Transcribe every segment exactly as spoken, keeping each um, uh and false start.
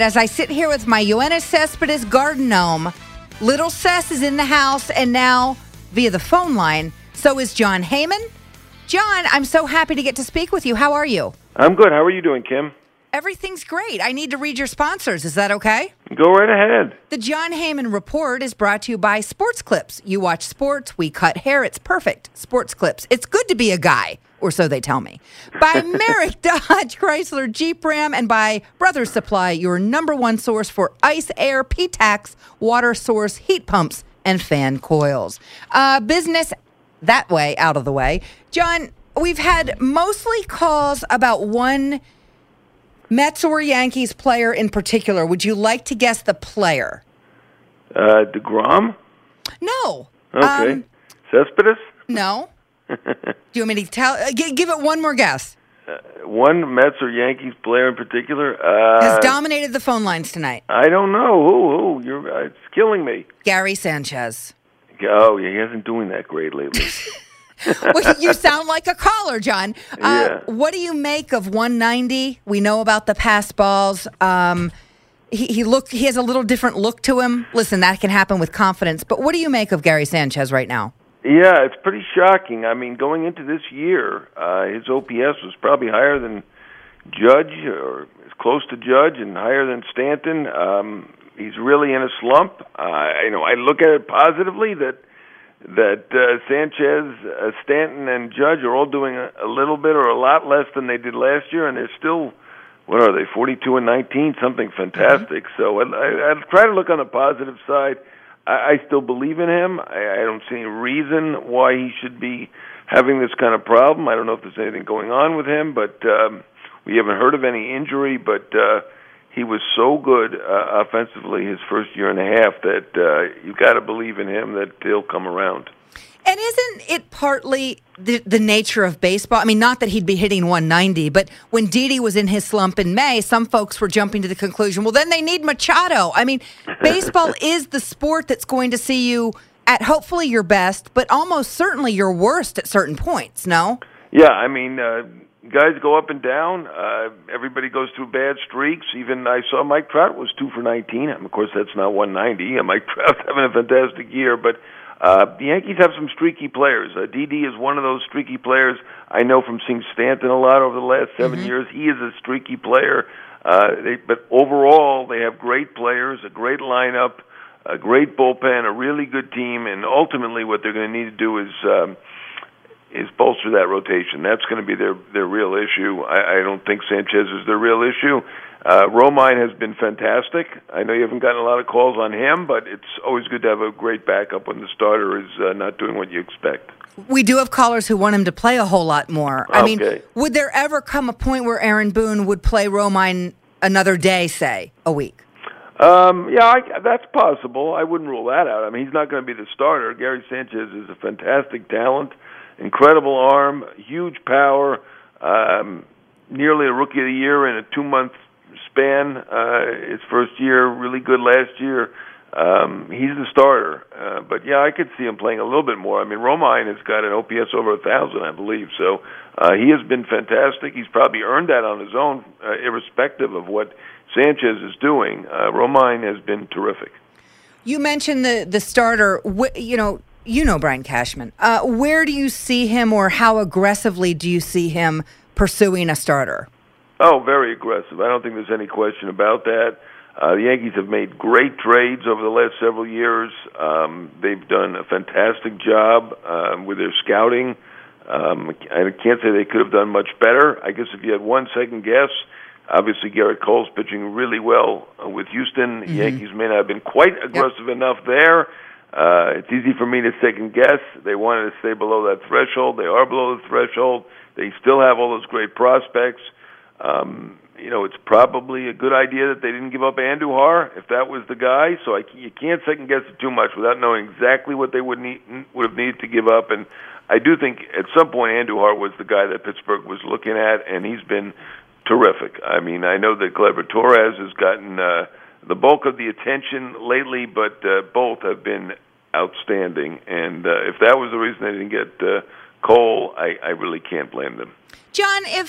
As I sit here with my Yoenis Cespedes garden gnome, little Cess is in the house, and now via the phone line, so is Jon Heyman. John, I'm so happy to get to speak with you. How are you? I'm good. How are you doing, Kim? Everything's great. I need to read your sponsors. Is that okay? Go right ahead. The Jon Heyman Report is brought to you by Sports Clips. You watch sports, we cut hair. It's perfect. Sports Clips. It's good to be a guy, or so they tell me. By Merrick Dodge, Chrysler, Jeep Ram, and by Brothers Supply, your number one source for ice, air, P-Tax, water source, heat pumps, and fan coils. Uh, business that way, out of the way. John, we've had mostly calls about one Mets or Yankees player in particular. Would you like to guess the player? Uh, DeGrom? No. Okay. Um, Cespedes? no. Do you want me to tell? Uh, g- give it one more guess. Uh, one Mets or Yankees player in particular? Uh, Has dominated the phone lines tonight. I don't know. Who? Who? You're, uh, it's killing me. Gary Sanchez. Oh, yeah, he hasn't doing that great lately. Well, you sound like a caller, John. Uh, Yeah. What do you make of one ninety? We know about the pass balls. Um, he, he look. He has a little different look to him. Listen, that can happen with confidence. But what do you make of Gary Sanchez right now? Yeah, it's pretty shocking. I mean, going into this year, uh, his O P S was probably higher than Judge, or as close to Judge, and higher than Stanton. Um, he's really in a slump. Uh, you know, I look at it positively that that uh, Sanchez, uh, Stanton, and Judge are all doing a, a little bit or a lot less than they did last year, and they're still, what are they, forty-two and nineteen, something fantastic. Mm-hmm. So I, I, I try to look on the positive side. I, I still believe in him. I, I don't see any reason why he should be having this kind of problem. I don't know if there's anything going on with him, but um, we haven't heard of any injury, but uh, he was so good uh, offensively his first year and a half that uh, you've got to believe in him that he'll come around. And isn't it partly the, the nature of baseball? I mean, not that he'd be hitting one ninety, but when Didi was in his slump in May, some folks were jumping to the conclusion, well, then they need Machado. I mean, baseball is the sport that's going to see you at hopefully your best, but almost certainly your worst at certain points, no? Yeah, I mean, uh, guys go up and down. Uh, everybody goes through bad streaks. Even I saw Mike Trout was two for nineteen. Of course, that's not one ninety. Uh, Mike Trout's having a fantastic year, but uh, the Yankees have some streaky players. Uh, Didi is one of those streaky players. I know from seeing Stanton a lot over the last seven mm-hmm. years. He is a streaky player. Uh, they, but overall, they have great players, a great lineup, a great bullpen, a really good team, and ultimately what they're going to need to do is um, is bolster that rotation. That's going to be their, their real issue. I, I don't think Sanchez is their real issue. Uh, Romine has been fantastic. I know you haven't gotten a lot of calls on him, but it's always good to have a great backup when the starter is uh, not doing what you expect. We do have callers who want him to play a whole lot more. I okay. mean, would there ever come a point where Aaron Boone would play Romine another day, say, a week? Um, yeah, I, that's possible. I wouldn't rule that out. I mean, he's not going to be the starter. Gary Sanchez is a fantastic talent. Incredible arm, huge power, um, nearly a Rookie of the Year in a two-month span. Uh, his first year, really good last year. Um, he's the starter. Uh, but, yeah, I could see him playing a little bit more. I mean, Romine has got an O P S over one thousand, I believe. So uh, he has been fantastic. He's probably earned that on his own, uh, irrespective of what Sanchez is doing. Uh, Romine has been terrific. You mentioned the, the starter, you know, You know Brian Cashman. Uh, where do you see him, or how aggressively do you see him pursuing a starter? Oh, very aggressive. I don't think there's any question about that. Uh, the Yankees have made great trades over the last several years. Um, they've done a fantastic job uh, with their scouting. Um, I can't say they could have done much better. I guess if you had one second guess, obviously Garrett Cole's pitching really well uh, with Houston. Mm-hmm. The Yankees may not have been quite aggressive yep. enough there. Uh, it's easy for me to second guess. They wanted to stay below that threshold. They are below the threshold. They still have all those great prospects. Um, you know, it's probably a good idea that they didn't give up Andujar if that was the guy. So I, you can't second guess it too much without knowing exactly what they would need would have needed to give up. And I do think at some point Andujar was the guy that Pittsburgh was looking at, and he's been terrific. I mean, I know that Gleyber Torres has gotten uh, the bulk of the attention lately, but uh, both have been outstanding. And uh, if that was the reason they didn't get uh, Cole, I, I really can't blame them. John, if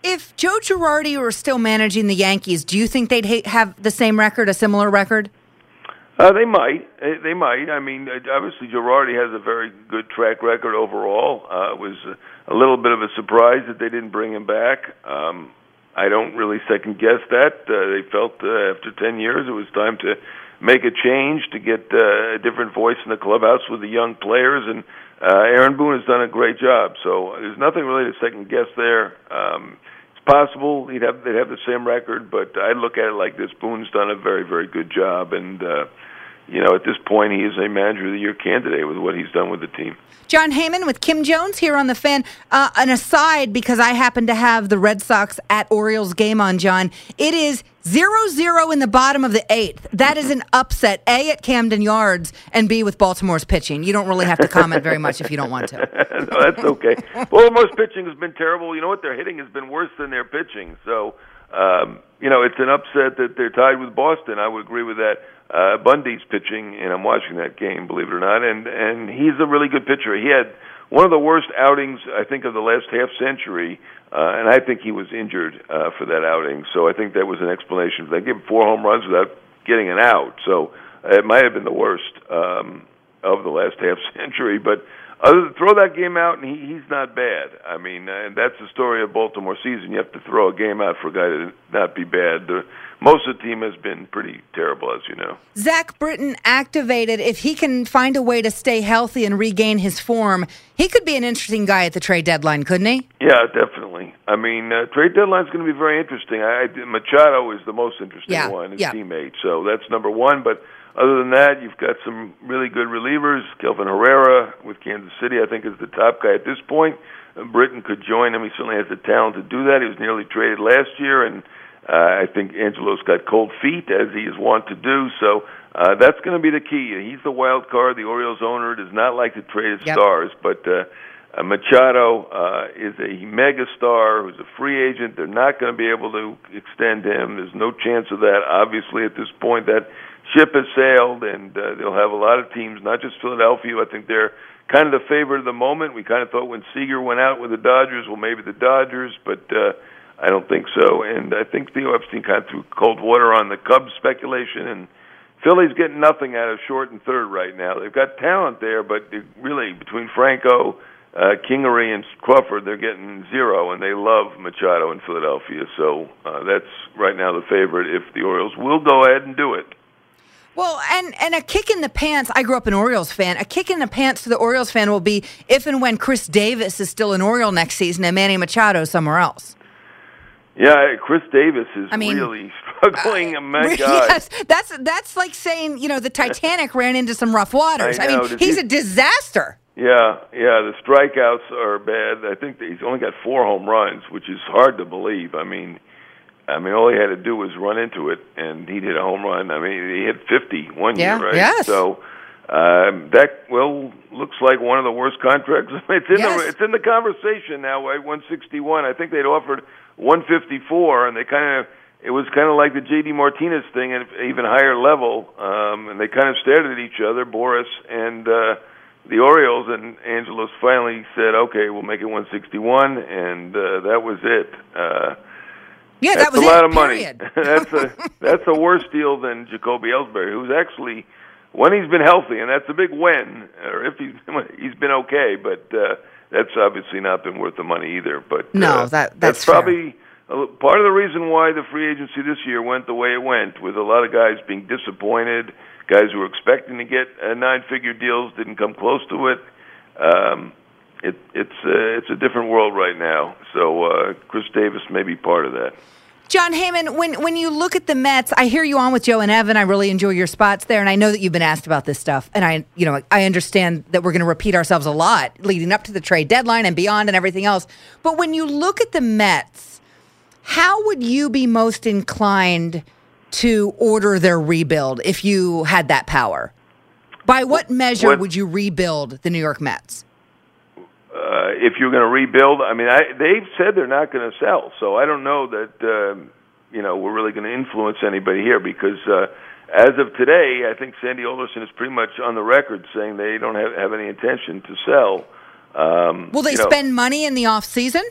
If Joe Girardi were still managing the Yankees, do you think they'd ha- have the same record, a similar record? Uh, they might. Uh, They might. I mean, uh, obviously, Girardi has a very good track record overall. Uh, it was a, a little bit of a surprise that they didn't bring him back. Um, I don't really second guess that. Uh, they felt uh, after ten years it was time to make a change to get uh, a different voice in the clubhouse with the young players, and uh, Aaron Boone has done a great job. So there's nothing really to second guess there. Um, it's possible he'd have they'd have the same record, but I look at it like this: Boone's done a very, very good job, and uh, you know, at this point, he is a Manager of the Year candidate with what he's done with the team. Jon Heyman with Kim Jones here on The Fan. Uh, an aside, because I happen to have the Red Sox at Orioles game on, John. It is zero zero in the bottom of the eighth. That is an upset, A, at Camden Yards, and B, with Baltimore's pitching. You don't really have to comment very much if you don't want to. No, that's okay. Baltimore's pitching has been terrible. You know what? Their hitting has been worse than their pitching. So, um, you know, it's an upset that they're tied with Boston. I would agree with that. Uh, Bundy's pitching, and I'm watching that game, believe it or not, and and he's a really good pitcher. He had one of the worst outings, I think, of the last half century, uh, and I think he was injured uh, for that outing. So I think that was an explanation. They gave him four home runs without getting an out, so it might have been the worst um, of the last half century. But other than throw that game out, and he, he's not bad. I mean, uh, and that's the story of Baltimore season. You have to throw a game out for a guy to not be bad. The, most of the team has been pretty terrible, as you know. Zach Britton activated. If he can find a way to stay healthy and regain his form, he could be an interesting guy at the trade deadline, couldn't he? Yeah, definitely. I mean, uh, trade deadline's going to be very interesting. I, I, Machado is the most interesting yeah, one, his yeah. teammate. So that's number one. But other than that, you've got some really good relievers. Kelvin Herrera with Kansas City, I think, is the top guy at this point. Uh, Britton could join him. He certainly has the talent to do that. He was nearly traded last year, and Uh, I think Angelo's got cold feet, as he is wont to do, so uh, that's going to be the key. He's the wild card. The Orioles owner does not like to trade his yep. stars, but uh, uh, Machado uh, is a mega star who's a free agent. They're not going to be able to extend him. There's no chance of that. Obviously, at this point, that ship has sailed, and uh, they'll have a lot of teams, not just Philadelphia. I think they're kind of the favorite of the moment. We kind of thought when Seager went out with the Dodgers, well, maybe the Dodgers, but uh, I don't think so, and I think Theo Epstein kind of threw cold water on the Cubs speculation, and Philly's getting nothing out of short and third right now. They've got talent there, but really, between Franco, uh, Kingery, and Crawford, they're getting zero, and they love Machado in Philadelphia, so uh, that's right now the favorite if the Orioles will go ahead and do it. Well, and, and a kick in the pants, I grew up an Orioles fan, a kick in the pants to the Orioles fan will be if and when Chris Davis is still an Oriole next season and Manny Machado somewhere else. Yeah, Chris Davis is I mean, really struggling. Uh, my God. Yes, that's that's like saying, you know, the Titanic ran into some rough waters. I, I know. mean, Did he's you, a disaster. Yeah, yeah, the strikeouts are bad. I think that he's only got four home runs, which is hard to believe. I mean, I mean, all he had to do was run into it, and he'd hit a home run. I mean, he hit fifty one yeah, year, right? Yes. So um, that well looks like one of the worst contracts. It's in yes. the it's in the conversation now. At one sixty-one, I think they'd offered one fifty-four, and they kind of it was kind of like the J D Martinez thing at an even higher level, um, and they kind of stared at each other, Boris and uh, the Orioles, and Angelos finally said, "Okay, we'll make it one sixty-one," and uh, that was it. Uh, yeah, that's that was a lot it, of money. period. that's a that's a worse deal than Jacoby Ellsbury, who's actually when he's been healthy, and that's a big win, or if he's he's been okay, but. Uh, That's obviously not been worth the money either. But no, uh, that, that's, that's probably a, part of the reason why the free agency this year went the way it went, with a lot of guys being disappointed, guys who were expecting to get uh, nine-figure deals didn't come close to it. Um, it it's uh, it's a different world right now. So uh, Chris Davis may be part of that. Jon Heyman, when when you look at the Mets, I hear you on with Joe and Evan. I really enjoy your spots there, and I know that you've been asked about this stuff. And I, you know, I understand that we're going to repeat ourselves a lot leading up to the trade deadline and beyond and everything else. But when you look at the Mets, how would you be most inclined to order their rebuild if you had that power? By what measure what, would you rebuild the New York Mets? Uh, if you're going to rebuild, I mean, I, they've said they're not going to sell, so I don't know that uh, you know we're really going to influence anybody here because uh, as of today, I think Sandy Alderson is pretty much on the record saying they don't have, have any intention to sell. Um, Will they you know, spend money in the off season?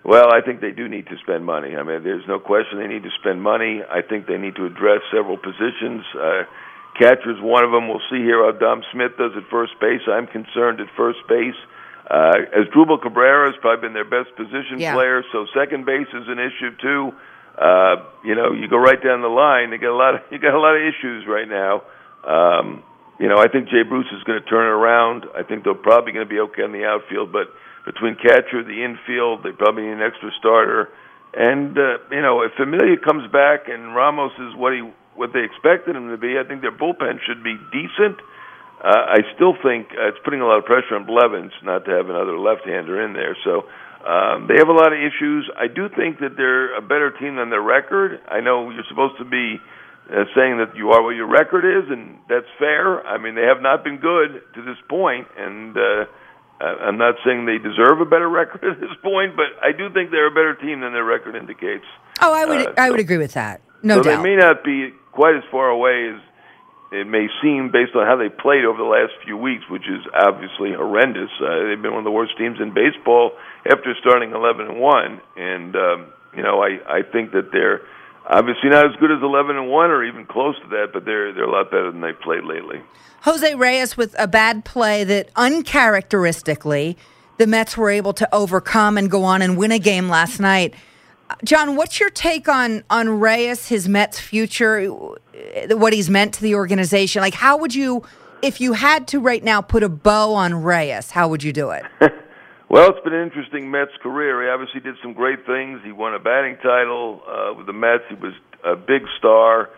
Well, I think they do need to spend money. I mean, there's no question they need to spend money. I think they need to address several positions. Uh, catcher's one of them. We'll see here how Dom Smith does at first base. I'm concerned at first base. Uh, Asdrubal Cabrera has probably been their best position yeah. player, so second base is an issue too. Uh, you know, you go right down the line. They got a lot of you got a lot of issues right now. Um, you know, I think Jay Bruce is going to turn it around. I think they're probably going to be okay in the outfield, but between catcher, the infield, they probably need an extra starter. And uh, you know, if Familia comes back and Ramos is what he what they expected him to be, I think their bullpen should be decent. Uh, I still think uh, it's putting a lot of pressure on Blevins not to have another left-hander in there. So um, they have a lot of issues. I do think that they're a better team than their record. I know you're supposed to be uh, saying that you are what your record is, and that's fair. I mean, they have not been good to this point, and uh, I'm not saying they deserve a better record at this point, but I do think they're a better team than their record indicates. Oh, I would, uh, I so, would agree with that. No so doubt. They may not be quite as far away as it may seem based on how they played over the last few weeks, which is obviously horrendous. Uh, they've been one of the worst teams in baseball after starting eleven and one, and um, you know, I, I think that they're obviously not as good as eleven and one or even close to that, but they're they're a lot better than they've played lately. Jose Reyes with a bad play that uncharacteristically the Mets were able to overcome and go on and win a game last night. John, what's your take on, on Reyes, his Mets future, what he's meant to the organization? Like, how would you, if you had to right now put a bow on Reyes, how would you do it? Well, it's been an interesting Mets career. He obviously did some great things. He won a batting title uh, with the Mets. He was a big star.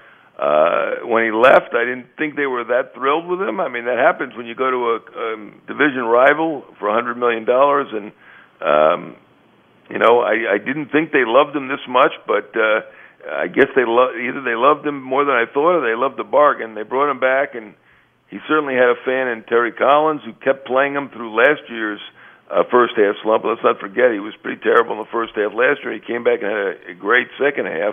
Uh, when he left, I didn't think they were that thrilled with him. I mean, that happens when you go to a um, division rival for one hundred million dollars, and um, you know, I, I didn't think they loved him this much, but uh, I guess they lo- either they loved him more than I thought, or they loved the bargain. They brought him back, and he certainly had a fan in Terry Collins, who kept playing him through last year's uh, first half slump. Let's not forget, he was pretty terrible in the first half last year. He came back and had a, a great second half.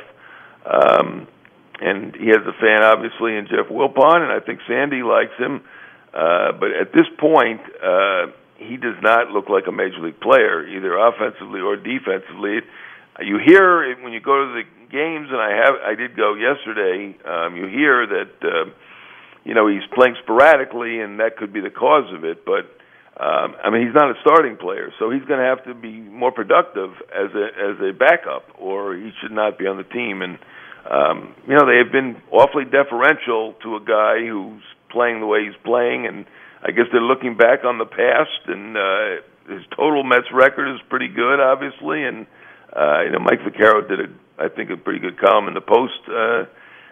Um, and he has a fan, obviously, in Jeff Wilpon, and I think Sandy likes him. Uh, but at this point, uh, he does not look like a major league player, either offensively or defensively. You hear it when you go to the games, and I have I did go yesterday. Um, you hear that uh, you know he's playing sporadically, and that could be the cause of it. But um, I mean, he's not a starting player, so he's going to have to be more productive as a as a backup, or he should not be on the team. And um, you know, they have been awfully deferential to a guy who's playing the way he's playing, and I guess they're looking back on the past, and uh, his total Mets record is pretty good, obviously. And uh, you know, Mike Vaccaro did, a, I think, a pretty good column in the Post uh,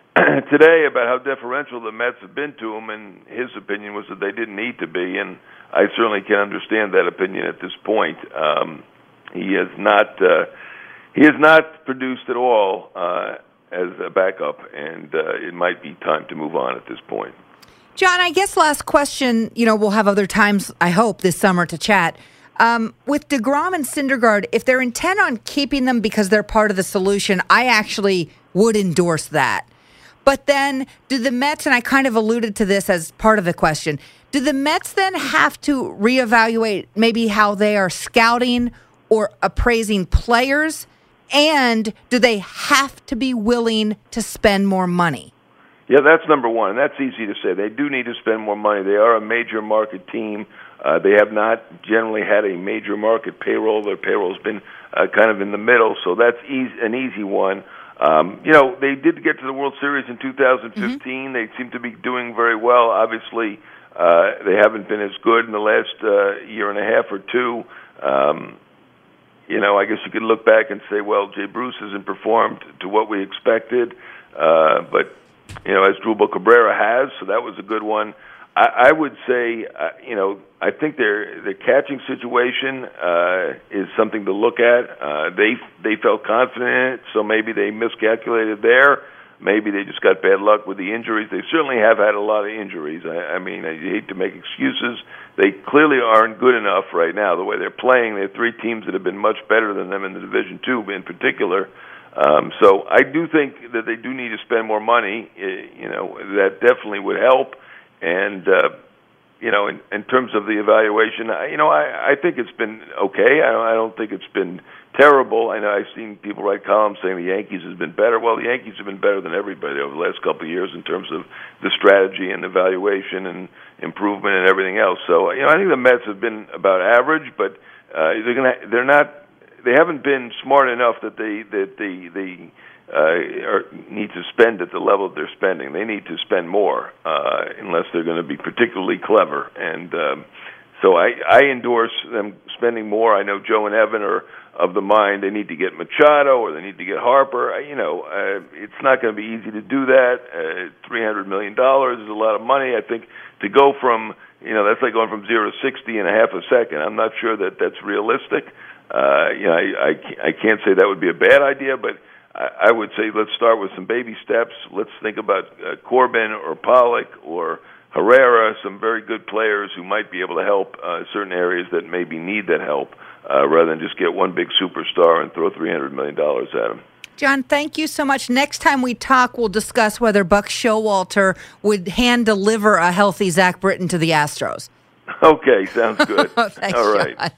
today about how deferential the Mets have been to him, and his opinion was that they didn't need to be, and I certainly can understand that opinion at this point. Um, he has not, uh, he has not produced at all uh, as a backup, and uh, it might be time to move on at this point. John, I guess last question, you know, we'll have other times, I hope, this summer to chat. Um, with DeGrom and Syndergaard, if they're intent on keeping them because they're part of the solution, I actually would endorse that. But then do the Mets, and I kind of alluded to this as part of the question, do the Mets then have to reevaluate maybe how they are scouting or appraising players? And do they have to be willing to spend more money? Yeah, that's number one, and that's easy to say. They do need to spend more money. They are a major market team. Uh, they have not generally had a major market payroll. Their payroll's been uh, kind of in the middle, so that's easy, an easy one. Um, you know, they did get to the World Series in two thousand fifteen. Mm-hmm. They seem to be doing very well. Obviously, uh, they haven't been as good in the last uh, year and a half or two. Um, you know, I guess you could look back and say, well, Jay Bruce hasn't performed to what we expected, uh, but you know, as Asdrubal Cabrera has, so that was a good one. I, I would say, uh, you know, I think their their catching situation uh, is something to look at. Uh, they they felt confident in it, so maybe they miscalculated there. Maybe they just got bad luck with the injuries. They certainly have had a lot of injuries. I, I mean, I hate to make excuses. They clearly aren't good enough right now. The way they're playing, there are three teams that have been much better than them in the Division Two, in particular. Um, so I do think that they do need to spend more money. You know, that definitely would help. And, uh, you know, in, in terms of the evaluation, I, you know, I, I think it's been okay. I don't, I don't think it's been terrible. I know I've seen people write columns saying the Yankees has been better. Well, the Yankees have been better than everybody over the last couple of years in terms of the strategy and evaluation and improvement and everything else. So, you know, I think the Mets have been about average, but uh, they're gonna, they're not. They haven't been smart enough that they that they they uh, are, need to spend at the level that they're spending. They need to spend more uh, unless they're going to be particularly clever. And um, so I, I endorse them spending more. I know Joe and Evan are of the mind they need to get Machado or they need to get Harper. I, you know, uh, it's not going to be easy to do that. Uh, three hundred million dollars is a lot of money. I think to go from, you know, that's like going from zero to sixty in a half a second. I'm not sure that that's realistic. Uh, you know, I, I, I can't say that would be a bad idea, but I, I would say let's start with some baby steps. Let's think about uh, Corbin or Pollock or Herrera, some very good players who might be able to help uh, certain areas that maybe need that help, uh, rather than just get one big superstar and throw three hundred million dollars at him. John, thank you so much. Next time we talk, we'll discuss whether Buck Showalter would hand-deliver a healthy Zach Britton to the Astros. Okay, sounds good. Thanks, all right. John.